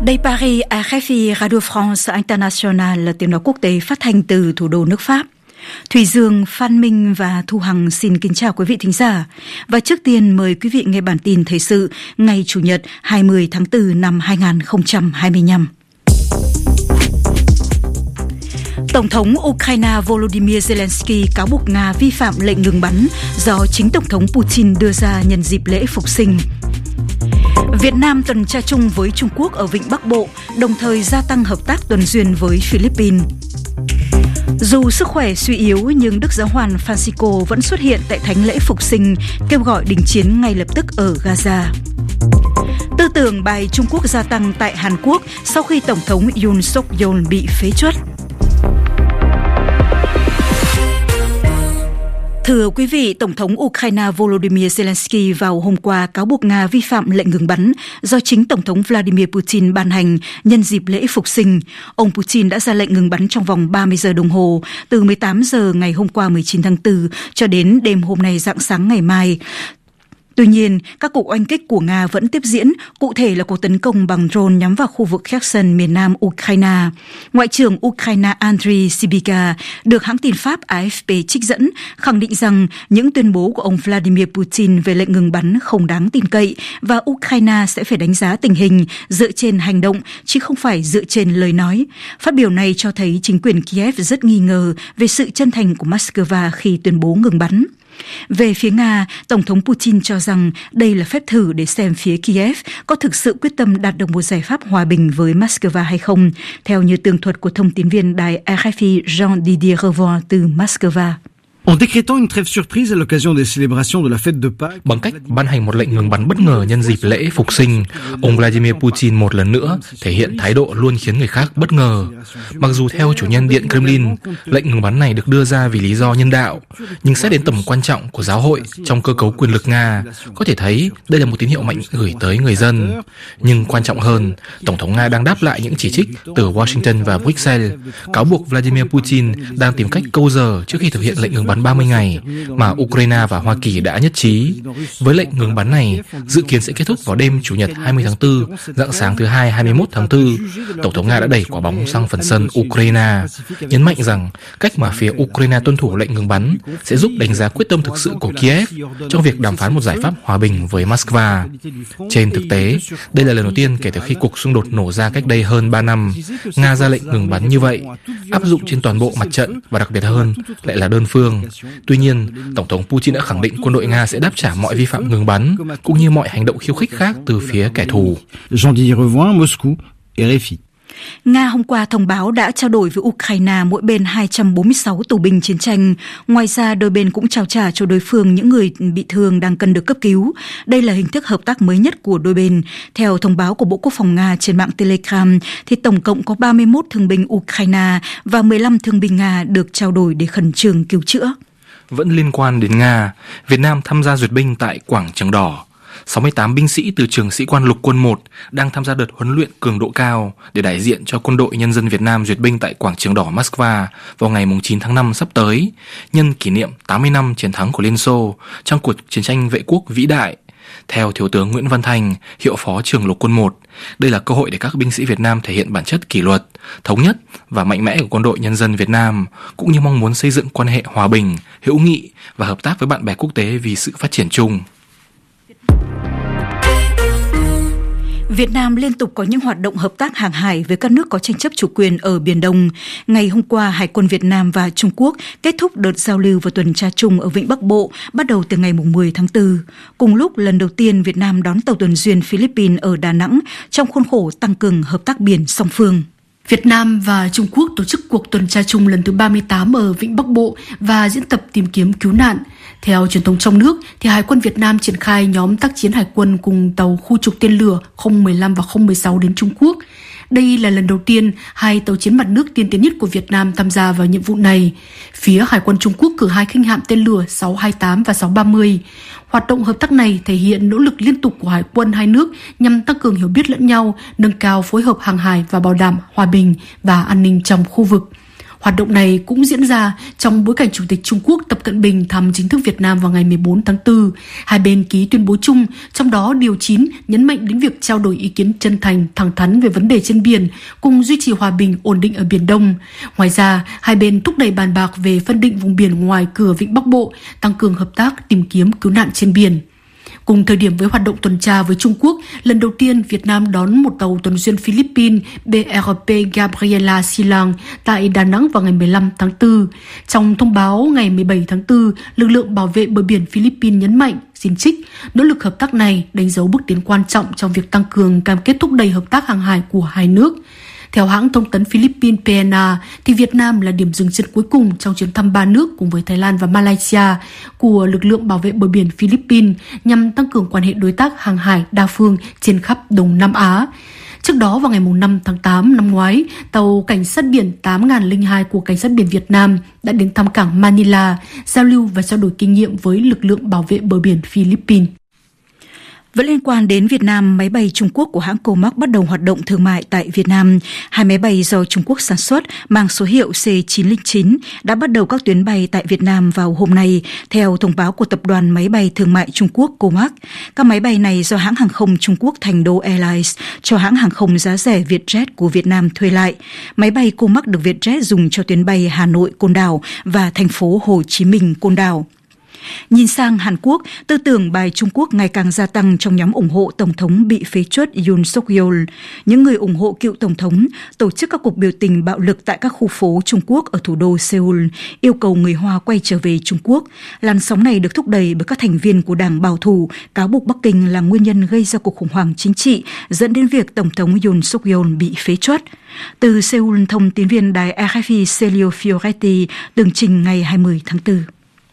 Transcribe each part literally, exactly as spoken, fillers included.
Đây Paris, R F I Radio France International là tiếng nói quốc tế phát thanh từ thủ đô nước Pháp. Thủy Dương, Phan Minh và Thu Hằng xin kính chào quý vị thính giả. Và trước tiên mời quý vị nghe bản tin thời sự ngày Chủ nhật hai mươi tháng tư năm hai nghìn không trăm hai mươi lăm. Tổng thống Ukraine Volodymyr Zelensky cáo buộc Nga vi phạm lệnh ngừng bắn do chính Tổng thống Putin đưa ra nhân dịp lễ Phục sinh. Việt Nam tuần tra chung với Trung Quốc ở Vịnh Bắc Bộ, đồng thời gia tăng hợp tác tuần duyên với Philippines. Dù sức khỏe suy yếu nhưng Đức Giáo hoàng Francisco vẫn xuất hiện tại thánh lễ Phục sinh, kêu gọi đình chiến ngay lập tức ở Gaza. Tư tưởng bài Trung Quốc gia tăng tại Hàn Quốc sau khi Tổng thống Yoon suk yeol bị phế truất. Thưa quý vị, Tổng thống Ukraine Volodymyr Zelensky vào hôm qua cáo buộc Nga vi phạm lệnh ngừng bắn do chính Tổng thống Vladimir Putin ban hành nhân dịp lễ Phục sinh. Ông Putin đã ra lệnh ngừng bắn trong vòng ba mươi giờ đồng hồ, từ mười tám giờ ngày hôm qua mười chín tháng tư cho đến đêm hôm nay rạng sáng ngày mai. Tuy nhiên, các cuộc oanh kích của Nga vẫn tiếp diễn, cụ thể là cuộc tấn công bằng drone nhắm vào khu vực Kherson, miền nam Ukraine. Ngoại trưởng Ukraine Andriy Sybiga được hãng tin Pháp A F P trích dẫn, khẳng định rằng những tuyên bố của ông Vladimir Putin về lệnh ngừng bắn không đáng tin cậy và Ukraine sẽ phải đánh giá tình hình dựa trên hành động, chứ không phải dựa trên lời nói. Phát biểu này cho thấy chính quyền Kiev rất nghi ngờ về sự chân thành của Moscow khi tuyên bố ngừng bắn. Về phía Nga, Tổng thống Putin cho rằng đây là phép thử để xem phía Kiev có thực sự quyết tâm đạt được một giải pháp hòa bình với Moscow hay không, theo như tường thuật của thông tín viên đài R F I Jean-Didier Revon từ Moscow. En décrétant une trêve surprise à l'occasion des célébrations de la fête de Pâques. Bằng cách ban hành một lệnh ngừng bắn bất ngờ nhân dịp lễ Phục sinh, ông Vladimir Putin một lần nữa thể hiện thái độ luôn khiến người khác bất ngờ. Mặc dù theo chủ nhân Điện Kremlin, lệnh ngừng bắn này được đưa ra vì lý do nhân đạo, nhưng xét đến tầm quan trọng của giáo hội trong cơ cấu quyền lực Nga, có thể thấy đây là một tín hiệu mạnh gửi tới người dân. Nhưng quan trọng hơn, Tổng thống Nga đang đáp lại những chỉ trích từ Washington và Bruxelles, cáo buộc Vladimir Putin đang tìm cách câu giờ trước khi thực hiện lệnh ngừng bắn ba mươi ngày mà Ukraine và Hoa Kỳ đã nhất trí. Với lệnh ngừng bắn này, dự kiến sẽ kết thúc vào đêm Chủ nhật hai mươi tháng tư, rạng sáng thứ Hai hai mươi mốt tháng tư. Tổng thống Nga đã đẩy quả bóng sang phần sân Ukraine, nhấn mạnh rằng cách mà phía Ukraine tuân thủ lệnh ngừng bắn sẽ giúp đánh giá quyết tâm thực sự của Kiev trong việc đàm phán một giải pháp hòa bình với Moscow. Trên thực tế, đây là lần đầu tiên kể từ khi cuộc xung đột nổ ra cách đây hơn ba năm, Nga ra lệnh ngừng bắn như vậy, áp dụng trên toàn bộ mặt trận và đặc biệt hơn lại là đơn phương. Tuy nhiên, Tổng thống Putin đã khẳng định quân đội Nga sẽ đáp trả mọi vi phạm ngừng bắn, cũng như mọi hành động khiêu khích khác từ phía kẻ thù. Jean-Didier Revon, Moscou, R F I. Nga hôm qua thông báo đã trao đổi với Ukraine mỗi bên hai trăm bốn mươi sáu tù binh chiến tranh. Ngoài ra, đôi bên cũng trao trả cho đối phương những người bị thương đang cần được cấp cứu. Đây là hình thức hợp tác mới nhất của đôi bên. Theo thông báo của Bộ Quốc phòng Nga trên mạng Telegram, thì tổng cộng có ba mươi mốt thương binh Ukraine và mười lăm thương binh Nga được trao đổi để khẩn trương cứu chữa. Vẫn liên quan đến Nga, Việt Nam tham gia duyệt binh tại Quảng Trường Đỏ. sáu mươi tám binh sĩ từ trường sĩ quan lục quân một đang tham gia đợt huấn luyện cường độ cao để đại diện cho Quân đội Nhân dân Việt Nam duyệt binh tại Quảng Trường Đỏ Moscow vào ngày chín tháng năm sắp tới, nhân kỷ niệm tám mươi năm chiến thắng của Liên Xô trong cuộc chiến tranh vệ quốc vĩ đại. Theo Thiếu tướng Nguyễn Văn Thành, hiệu phó trường lục quân một, đây là cơ hội để các binh sĩ Việt Nam thể hiện bản chất kỷ luật, thống nhất và mạnh mẽ của Quân đội Nhân dân Việt Nam, cũng như mong muốn xây dựng quan hệ hòa bình, hữu nghị và hợp tác với bạn bè quốc tế vì sự phát triển chung. Việt Nam liên tục có những hoạt động hợp tác hàng hải với các nước có tranh chấp chủ quyền ở Biển Đông. Ngày hôm qua, Hải quân Việt Nam và Trung Quốc kết thúc đợt giao lưu và tuần tra chung ở Vịnh Bắc Bộ bắt đầu từ ngày mười tháng tư. Cùng lúc, lần đầu tiên Việt Nam đón tàu tuần duyên Philippines ở Đà Nẵng trong khuôn khổ tăng cường hợp tác biển song phương. Việt Nam và Trung Quốc tổ chức cuộc tuần tra chung lần thứ ba mươi tám ở Vịnh Bắc Bộ và diễn tập tìm kiếm cứu nạn. Theo truyền thông trong nước, thì Hải quân Việt Nam triển khai nhóm tác chiến hải quân cùng tàu khu trục tên lửa không một lăm và không một sáu đến Trung Quốc. Đây là lần đầu tiên hai tàu chiến mặt nước tiên tiến nhất của Việt Nam tham gia vào nhiệm vụ này. Phía Hải quân Trung Quốc cử hai khinh hạm tên lửa sáu hai tám và sáu ba mươi. Hoạt động hợp tác này thể hiện nỗ lực liên tục của Hải quân hai nước nhằm tăng cường hiểu biết lẫn nhau, nâng cao phối hợp hàng hải và bảo đảm hòa bình và an ninh trong khu vực. Hoạt động này cũng diễn ra trong bối cảnh Chủ tịch Trung Quốc Tập Cận Bình thăm chính thức Việt Nam vào ngày mười bốn tháng tư. Hai bên ký tuyên bố chung, trong đó điều chín nhấn mạnh đến việc trao đổi ý kiến chân thành, thẳng thắn về vấn đề trên biển, cùng duy trì hòa bình, ổn định ở Biển Đông. Ngoài ra, hai bên thúc đẩy bàn bạc về phân định vùng biển ngoài cửa Vịnh Bắc Bộ, tăng cường hợp tác tìm kiếm cứu nạn trên biển. Cùng thời điểm với hoạt động tuần tra với Trung Quốc, lần đầu tiên Việt Nam đón một tàu tuần duyên Philippines B R P Gabriela Silang tại Đà Nẵng vào ngày mười lăm tháng tư. Trong thông báo ngày mười bảy tháng tư, lực lượng bảo vệ bờ biển Philippines nhấn mạnh, xin trích, nỗ lực hợp tác này đánh dấu bước tiến quan trọng trong việc tăng cường cam kết thúc đẩy hợp tác hàng hải của hai nước. Theo hãng thông tấn Philippines P N A, thì Việt Nam là điểm dừng chân cuối cùng trong chuyến thăm ba nước cùng với Thái Lan và Malaysia của lực lượng bảo vệ bờ biển Philippines nhằm tăng cường quan hệ đối tác hàng hải đa phương trên khắp Đông Nam Á. Trước đó vào ngày năm tháng tám năm ngoái, tàu Cảnh sát biển tám nghìn lẻ hai của Cảnh sát biển Việt Nam đã đến thăm cảng Manila, giao lưu và trao đổi kinh nghiệm với lực lượng bảo vệ bờ biển Philippines. Vẫn liên quan đến Việt Nam, máy bay Trung Quốc của hãng Comac bắt đầu hoạt động thương mại tại Việt Nam. Hai máy bay do Trung Quốc sản xuất mang số hiệu C chín không chín đã bắt đầu các tuyến bay tại Việt Nam vào hôm nay, theo thông báo của tập đoàn máy bay thương mại Trung Quốc Comac. Các máy bay này do hãng hàng không Trung Quốc Thành Đô Airlines cho hãng hàng không giá rẻ Vietjet của Việt Nam thuê lại. Máy bay Comac được Vietjet dùng cho tuyến bay Hà Nội Côn Đảo và thành phố Hồ Chí Minh Côn Đảo. Nhìn sang Hàn Quốc, tư tưởng bài Trung Quốc ngày càng gia tăng trong nhóm ủng hộ Tổng thống bị phế truất Yoon suk yeol. Những người ủng hộ cựu Tổng thống tổ chức các cuộc biểu tình bạo lực tại các khu phố Trung Quốc ở thủ đô Seoul, yêu cầu người Hoa quay trở về Trung Quốc. Làn sóng này được thúc đẩy bởi các thành viên của đảng bảo thủ, cáo buộc Bắc Kinh là nguyên nhân gây ra cuộc khủng hoảng chính trị dẫn đến việc Tổng thống Yoon suk yeol bị phế truất. Từ Seoul, thông tín viên đài R F I Celio Fioretti tường trình ngày hai mươi tháng tư.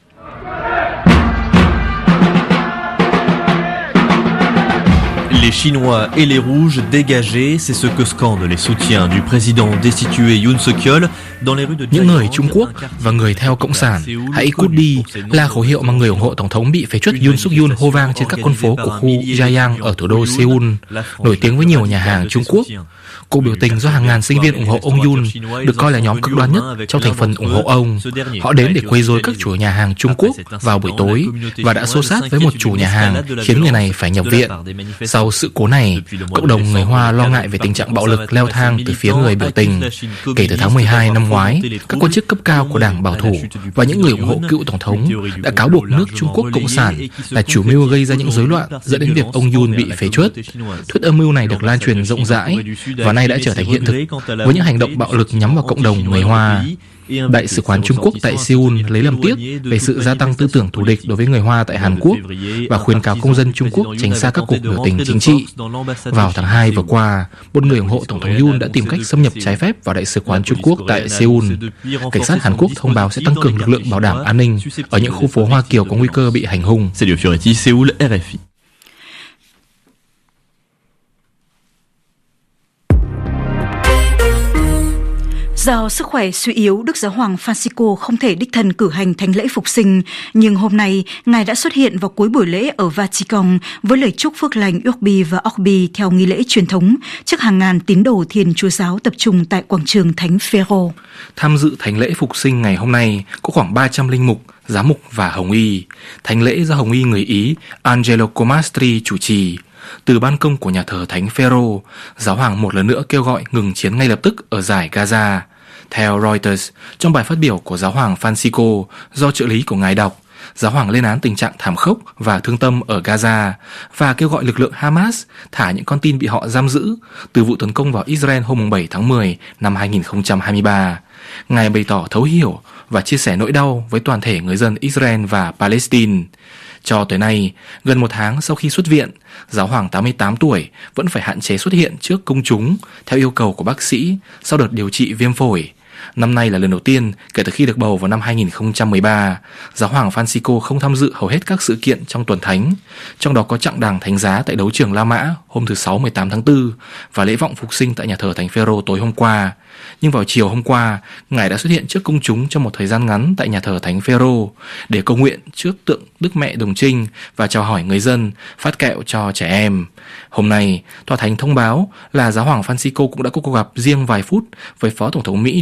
Les Chinois et les Rouges dégagés, c'est ce que scandent les soutiens du président destitué Yoon suk yeol dans les rues de Những người Trung Quốc và người theo Cộng sản, hãy cút đi là khẩu hiệu mà người ủng hộ Tổng thống bị phế truất Yoon suk yeol hô vang trên các con phố của khu Jayang ở thủ đô Seoul, nổi tiếng với nhiều nhà hàng Trung Quốc. Cuộc biểu tình do hàng ngàn sinh viên ủng hộ ông Yoon được coi là nhóm cực đoan nhất trong thành phần ủng hộ ông. Họ đến để quấy rối các chủ nhà hàng Trung Quốc vào buổi tối và đã xô xát với một chủ nhà hàng khiến người này phải nhập viện. Sau sự cố này, cộng đồng người Hoa lo ngại về tình trạng bạo lực leo thang từ phía người biểu tình. Kể từ tháng mười hai năm ngoái, các quan chức cấp cao của đảng bảo thủ và những người ủng hộ cựu tổng thống đã cáo buộc nước Trung Quốc Cộng sản là chủ mưu gây ra những rối loạn dẫn đến việc ông Yoon bị phế truất. Thuyết âm mưu này được lan truyền rộng rãi và nay đã trở thành hiện thực với những hành động bạo lực nhắm vào cộng đồng người Hoa. Đại sứ quán Trung Quốc tại Seoul lấy làm tiếc về sự gia tăng tư tưởng thù địch đối với người Hoa tại Hàn Quốc và khuyến cáo công dân Trung Quốc tránh xa các cuộc biểu tình chính trị. Vào tháng hai vừa qua, một người ủng hộ Tổng thống Yoon đã tìm cách xâm nhập trái phép vào Đại sứ quán Trung Quốc tại Seoul. Cảnh sát Hàn Quốc thông báo sẽ tăng cường lực lượng bảo đảm an ninh ở những khu phố Hoa Kiều có nguy cơ bị hành hung. Seoul, R F I. Do sức khỏe suy yếu, Đức Giáo hoàng Francisco không thể đích thân cử hành thánh lễ phục sinh, nhưng hôm nay, Ngài đã xuất hiện vào cuối buổi lễ ở Vatican với lời chúc phước lành Urbi và Orbi theo nghi lễ truyền thống trước hàng ngàn tín đồ Thiên Chúa giáo tập trung tại quảng trường Thánh Phêrô. Tham dự thánh lễ phục sinh ngày hôm nay có khoảng ba trăm linh mục, giám mục và hồng y. Thánh lễ do hồng y người Ý Angelo Comastri chủ trì. Từ ban công của nhà thờ Thánh Phêrô, Giáo hoàng một lần nữa kêu gọi ngừng chiến ngay lập tức ở dải Gaza. Theo Reuters, trong bài phát biểu của Giáo hoàng Francisco do trợ lý của Ngài đọc, Giáo hoàng lên án tình trạng thảm khốc và thương tâm ở Gaza và kêu gọi lực lượng Hamas thả những con tin bị họ giam giữ từ vụ tấn công vào Israel hôm bảy tháng mười năm hai nghìn không trăm hai mươi ba. Ngài bày tỏ thấu hiểu và chia sẻ nỗi đau với toàn thể người dân Israel và Palestine. Cho tới nay, gần một tháng sau khi xuất viện, Giáo hoàng tám mươi tám tuổi vẫn phải hạn chế xuất hiện trước công chúng theo yêu cầu của bác sĩ sau đợt điều trị viêm phổi. Năm nay là lần đầu tiên kể từ khi được bầu vào năm hai nghìn không trăm mười ba, Giáo hoàng Francisco không tham dự hầu hết các sự kiện trong tuần thánh, trong đó có chặng đàng thánh giá tại đấu trường La Mã hôm thứ Sáu mười tám tháng tư và lễ vọng phục sinh tại nhà thờ Thánh Phêrô tối hôm qua. Nhưng vào chiều hôm qua, Ngài đã xuất hiện trước công chúng trong một thời gian ngắn tại nhà thờ Thánh Phêrô để cầu nguyện trước tượng Đức Mẹ Đồng Trinh và chào hỏi người dân, phát kẹo cho trẻ em. Hôm nay, Tòa Thánh thông báo là Giáo hoàng Francisco cũng đã có cuộc gặp riêng vài phút với Phó Tổng thống Mỹ J D.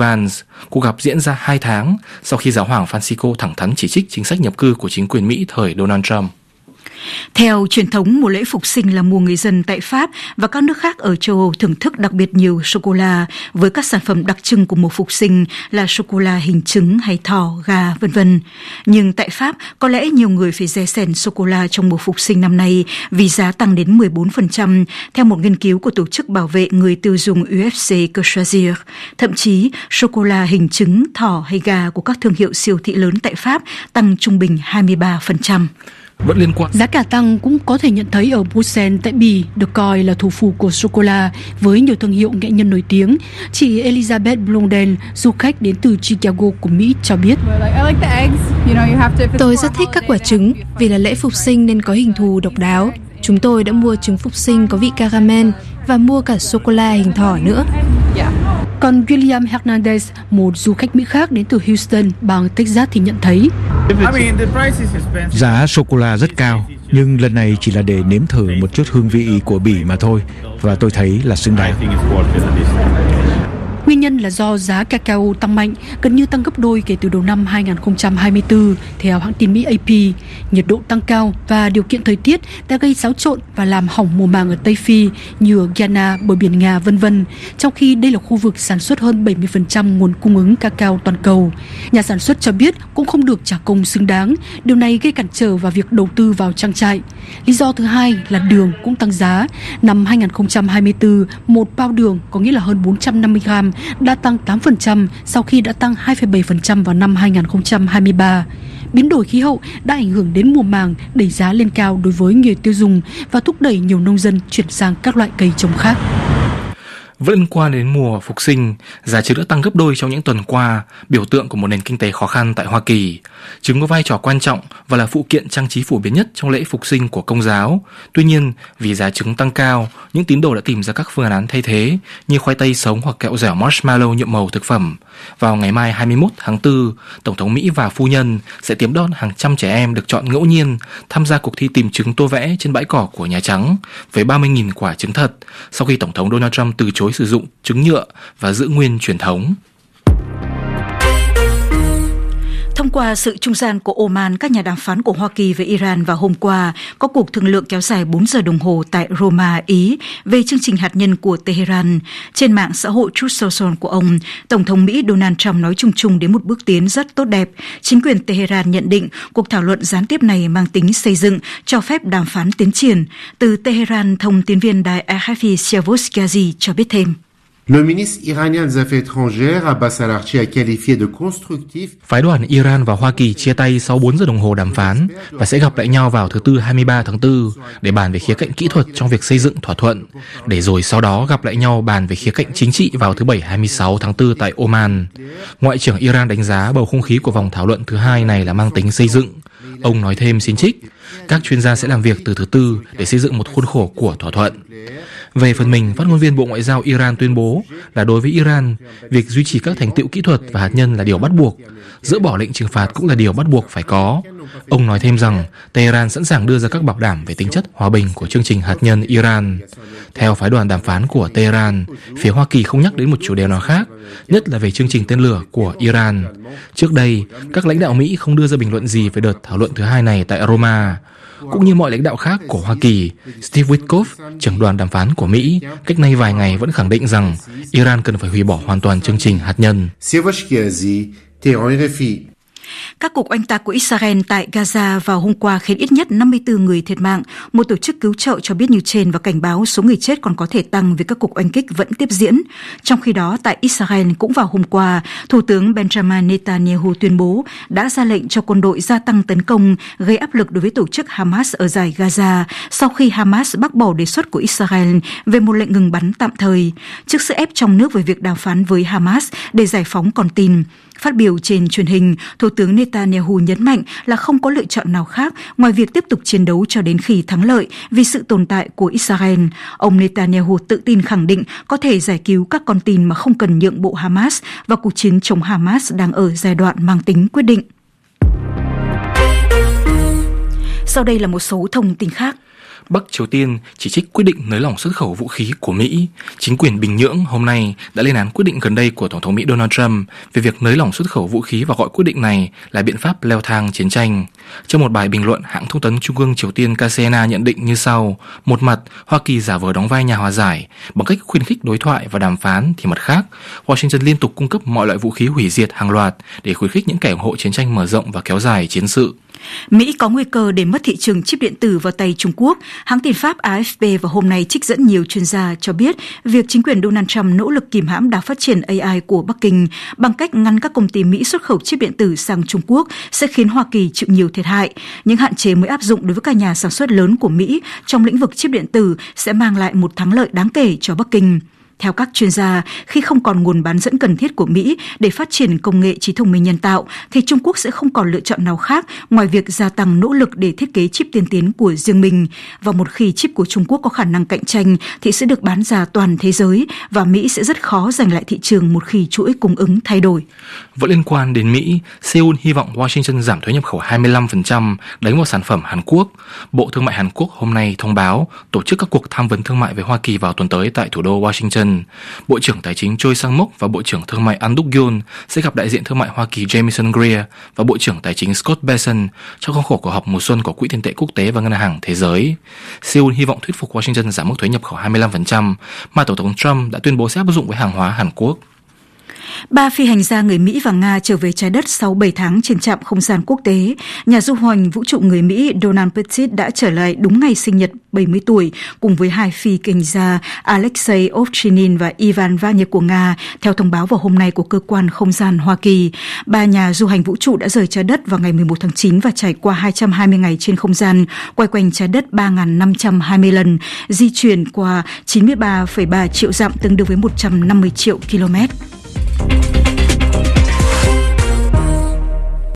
Timmermans. Cuộc gặp diễn ra hai tháng sau khi giáo hoàng Francisco thẳng thắn chỉ trích chính sách nhập cư của chính quyền Mỹ thời Donald Trump. Theo truyền thống, mùa lễ Phục sinh là mùa người dân tại Pháp và các nước khác ở châu Âu thưởng thức đặc biệt nhiều sô-cô-la với các sản phẩm đặc trưng của mùa Phục sinh là sô-cô-la hình trứng hay thỏ, gà, vân vân. Nhưng tại Pháp, có lẽ nhiều người phải dè sẻn sô-cô-la trong mùa Phục sinh năm nay vì giá tăng đến mười bốn phần trăm, theo một nghiên cứu của Tổ chức Bảo vệ Người tiêu dùng U F C Que Choisir. Thậm chí, sô-cô-la hình trứng, thỏ hay gà của các thương hiệu siêu thị lớn tại Pháp tăng trung bình hai mươi ba phần trăm. Vẫn liên quan. Giá cả tăng cũng có thể nhận thấy ở Bruxelles tại Bỉ, được coi là thủ phủ của sô-cô-la với nhiều thương hiệu nghệ nhân nổi tiếng. Chị Elizabeth Blondel, du khách đến từ Chicago của Mỹ cho biết: Tôi rất thích các quả trứng vì là lễ Phục sinh nên có hình thù độc đáo. Chúng tôi đã mua trứng Phục sinh có vị caramel và mua cả sô-cô-la hình thỏ nữa. Còn William Hernandez, một du khách Mỹ khác đến từ Houston, bang Texas thì nhận thấy giá sô-cô-la rất cao, nhưng lần này chỉ là để nếm thử một chút hương vị của Bỉ mà thôi, và tôi thấy là xứng đáng. Nguyên nhân là do giá cacao tăng mạnh, gần như tăng gấp đôi kể từ đầu năm hai không hai tư, theo hãng tin Mỹ A P. Nhiệt độ tăng cao và điều kiện thời tiết đã gây xáo trộn và làm hỏng mùa màng ở Tây Phi như ở Ghana, bờ biển Nga, vân vân. Trong khi đây là khu vực sản xuất hơn bảy mươi phần trăm nguồn cung ứng cacao toàn cầu. Nhà sản xuất cho biết cũng không được trả công xứng đáng. Điều này gây cản trở vào việc đầu tư vào trang trại. Lý do thứ hai là đường cũng tăng giá. Năm hai không hai tư, một bao đường có nghĩa là hơn bốn trăm năm mươi gram đã tăng tám phần trăm sau khi đã tăng hai phẩy bảy phần trăm vào năm hai không hai ba. Biến đổi khí hậu đã ảnh hưởng đến mùa màng, đẩy giá lên cao đối với người tiêu dùng và thúc đẩy nhiều nông dân chuyển sang các loại cây trồng khác. Vẫn liên quan đến mùa Phục sinh, giá trứng đã tăng gấp đôi trong những tuần qua, biểu tượng của một nền kinh tế khó khăn tại Hoa Kỳ. Trứng có vai trò quan trọng và là phụ kiện trang trí phổ biến nhất trong lễ Phục sinh của Công giáo. Tuy nhiên, vì giá trứng tăng cao, những tín đồ đã tìm ra các phương án thay thế như khoai tây sống hoặc kẹo dẻo marshmallow nhuộm màu thực phẩm. Vào ngày mai hai mươi mốt tháng tư, Tổng thống Mỹ và phu nhân sẽ tiếp đón hàng trăm trẻ em được chọn ngẫu nhiên tham gia cuộc thi tìm trứng tô vẽ trên bãi cỏ của Nhà Trắng với ba mươi nghìn quả trứng thật, sau khi Tổng thống Donald Trump từ chối sử dụng trứng nhựa và giữ nguyên truyền thống. Thông qua sự trung gian của Oman, các nhà đàm phán của Hoa Kỳ với Iran vào hôm qua có cuộc thương lượng kéo dài bốn giờ đồng hồ tại Roma, Ý về chương trình hạt nhân của Tehran. Trên mạng xã hội Truth Social của ông, Tổng thống Mỹ Donald Trump nói chung chung đến một bước tiến rất tốt đẹp. Chính quyền Tehran nhận định cuộc thảo luận gián tiếp này mang tính xây dựng, cho phép đàm phán tiến triển. Từ Tehran, thông tín viên đài Ahafi Siavos Ghazi cho biết thêm. Le ministre iranien des Affaires étrangères Abbas Araghchi a qualifié de constructif. Phái đoàn Iran và Hoa Kỳ chia tay sau bốn giờ đồng hồ đàm phán và sẽ gặp lại nhau vào thứ Tư hai mươi ba tháng tư để bàn về khía cạnh kỹ thuật trong việc xây dựng thỏa thuận, để rồi sau đó gặp lại nhau bàn về khía cạnh chính trị vào thứ Bảy hai mươi sáu tháng tư tại Oman. Ngoại trưởng Iran đánh giá bầu không khí của vòng thảo luận thứ hai này là mang tính xây dựng. Ông nói thêm xin trích, các chuyên gia sẽ làm việc từ thứ Tư để xây dựng một khuôn khổ của thỏa thuận. Về phần mình, phát ngôn viên Bộ Ngoại giao Iran tuyên bố là đối với Iran, việc duy trì các thành tựu kỹ thuật và hạt nhân là điều bắt buộc, dỡ bỏ lệnh trừng phạt cũng là điều bắt buộc phải có. Ông nói thêm rằng Tehran sẵn sàng đưa ra các bảo đảm về tính chất hòa bình của chương trình hạt nhân Iran. Theo phái đoàn đàm phán của Tehran, phía Hoa Kỳ không nhắc đến một chủ đề nào khác, nhất là về chương trình tên lửa của Iran. Trước đây, các lãnh đạo Mỹ không đưa ra bình luận gì về đợt thảo luận thứ hai này tại Roma. Cũng như mọi lãnh đạo khác của Hoa Kỳ, Steve Witkoff, trưởng đoàn đàm phán của Mỹ, cách nay vài ngày vẫn khẳng định rằng Iran cần phải hủy bỏ hoàn toàn chương trình hạt nhân. Các cuộc oanh tạc của Israel tại Gaza vào hôm qua khiến ít nhất năm mươi tư người thiệt mạng. Một tổ chức cứu trợ cho biết như trên và cảnh báo số người chết còn có thể tăng vì các cuộc oanh kích vẫn tiếp diễn. Trong khi đó, tại Israel cũng vào hôm qua, Thủ tướng Benjamin Netanyahu tuyên bố đã ra lệnh cho quân đội gia tăng tấn công, gây áp lực đối với tổ chức Hamas ở dải Gaza sau khi Hamas bác bỏ đề xuất của Israel về một lệnh ngừng bắn tạm thời, trước sức ép trong nước về việc đàm phán với Hamas để giải phóng con tin. Phát biểu trên truyền hình, Thủ tướng Netanyahu nhấn mạnh là không có lựa chọn nào khác ngoài việc tiếp tục chiến đấu cho đến khi thắng lợi vì sự tồn tại của Israel. Ông Netanyahu tự tin khẳng định có thể giải cứu các con tin mà không cần nhượng bộ Hamas, và cuộc chiến chống Hamas đang ở giai đoạn mang tính quyết định. Sau đây là một số thông tin khác. Bắc Triều Tiên chỉ trích quyết định nới lỏng xuất khẩu vũ khí của Mỹ. Chính quyền Bình Nhưỡng hôm nay đã lên án quyết định gần đây của Tổng thống Mỹ Donald Trump về việc nới lỏng xuất khẩu vũ khí và gọi quyết định này là biện pháp leo thang chiến tranh. Trong một bài bình luận, hãng thông tấn Trung ương Triều Tiên K C N A nhận định như sau: một mặt, Hoa Kỳ giả vờ đóng vai nhà hòa giải bằng cách khuyến khích đối thoại và đàm phán, thì mặt khác, Washington liên tục cung cấp mọi loại vũ khí hủy diệt hàng loạt để khuyến khích những kẻ ủng hộ chiến tranh mở rộng và kéo dài chiến sự. Mỹ có nguy cơ để mất thị trường chip điện tử vào tay Trung Quốc. Hãng tin Pháp A F P vào hôm nay trích dẫn nhiều chuyên gia cho biết việc chính quyền Donald Trump nỗ lực kìm hãm đà phát triển A I của Bắc Kinh bằng cách ngăn các công ty Mỹ xuất khẩu chip điện tử sang Trung Quốc sẽ khiến Hoa Kỳ chịu nhiều thiệt hại. Những hạn chế mới áp dụng đối với các nhà sản xuất lớn của Mỹ trong lĩnh vực chip điện tử sẽ mang lại một thắng lợi đáng kể cho Bắc Kinh. Theo các chuyên gia, khi không còn nguồn bán dẫn cần thiết của Mỹ để phát triển công nghệ trí thông minh nhân tạo, thì Trung Quốc sẽ không còn lựa chọn nào khác ngoài việc gia tăng nỗ lực để thiết kế chip tiên tiến của riêng mình. Và một khi chip của Trung Quốc có khả năng cạnh tranh thì sẽ được bán ra toàn thế giới và Mỹ sẽ rất khó giành lại thị trường một khi chuỗi cung ứng thay đổi. Vẫn liên quan đến Mỹ, Seoul hy vọng Washington giảm thuế nhập khẩu hai mươi lăm phần trăm đánh vào sản phẩm Hàn Quốc. Bộ Thương mại Hàn Quốc hôm nay thông báo tổ chức các cuộc tham vấn thương mại với Hoa Kỳ vào tuần tới tại thủ đô Washington. Bộ trưởng Tài chính Choi Sang-mok và Bộ trưởng Thương mại An Duk-yeon sẽ gặp đại diện thương mại Hoa Kỳ Jamieson Greer và Bộ trưởng Tài chính Scott Bessent trong khuôn khổ cuộc họp mùa xuân của Quỹ tiền tệ quốc tế và Ngân hàng Thế giới. Seoul hy vọng thuyết phục Washington giảm mức thuế nhập khẩu hai mươi lăm phần trăm mà Tổng thống Trump đã tuyên bố sẽ áp dụng với hàng hóa Hàn Quốc. Ba phi hành gia người Mỹ và Nga trở về trái đất sau bảy tháng trên trạm không gian quốc tế. Nhà du hành vũ trụ người Mỹ Donald Pettit đã trở lại đúng ngày sinh nhật bảy mươi tuổi cùng với hai phi hành gia Alexei Ovchinin và Ivan Vanya của Nga, theo thông báo vào hôm nay của cơ quan không gian Hoa Kỳ. Ba nhà du hành vũ trụ đã rời trái đất vào ngày mười một tháng chín và trải qua hai trăm hai mươi ngày trên không gian, quay quanh trái đất ba nghìn năm trăm hai mươi lần, di chuyển qua chín mươi ba phẩy ba triệu dặm tương đương với một trăm năm mươi triệu ki lô mét.